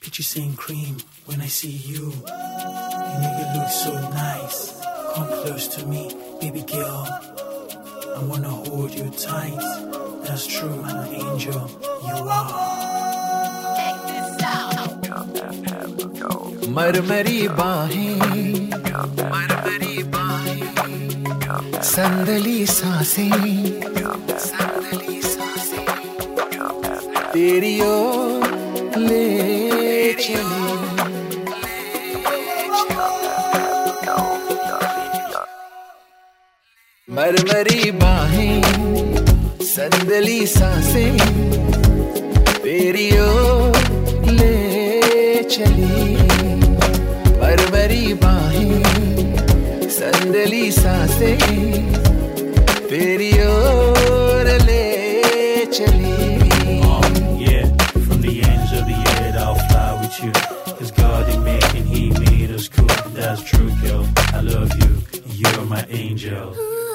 Kissing cream when I see you. You make it look so nice. Come close to me, baby girl. I wanna hold you tight. That's true, I'm an angel. You are. मरमरी बाहें, संदली सांसें, तेरी ओर ले चली। मरमरी बाहें, संदली सांसें, तेरी ओर ले चली। मरमरी बाहें, संदली सांसें, तेरी ओर ले चली। Cause God did make and He made us cool. That's true, girl. I love you. You're my angel.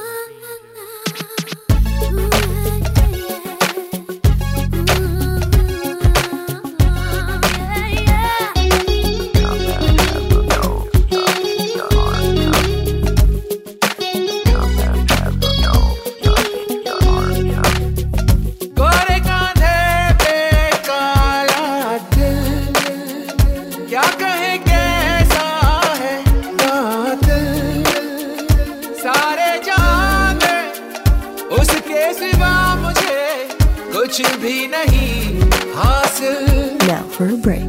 क्या कहे कैसा है कातिल, सारे जाने उसके सिवा मुझे कुछ भी नहीं हासिल। Now for a break.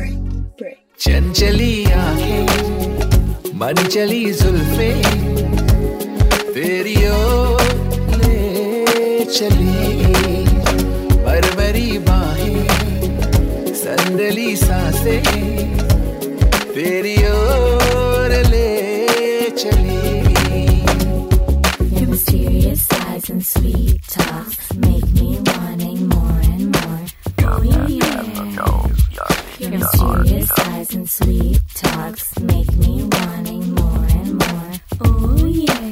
चंचली आंखें, मन चली जुल्फें, तेरी ओर ले चली। मरमरी बाहें, संदली सांसें, तेरी ओर ले चली। Your mysterious eyes and sweet talks make me wanting more and more. Oh yeah. Your mysterious eyes and sweet talks make me wanting more and more. Oh yeah.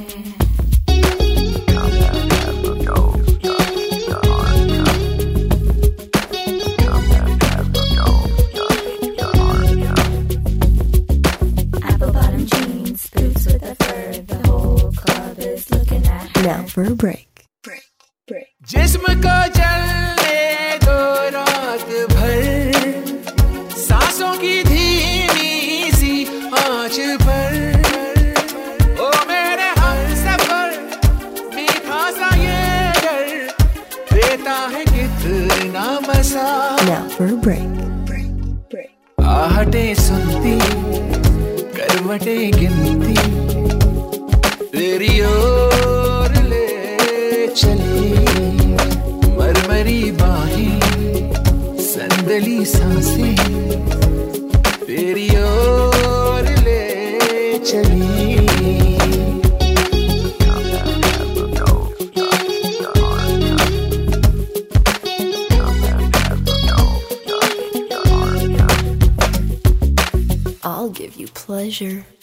Now for a break. जिस्म को जलने दो रात भर, सांसों की धीमी सी आँच पर। ओ मेरे हर सफर मीठा सा ये डर देता है कितना मजा। Now for a break. आहटें सुनती, करवटें गिनती, तेरी ओर ले चली। मरमरी बाहें, संदली सांसें, तेरी ओर ले चली। I'll give you pleasure.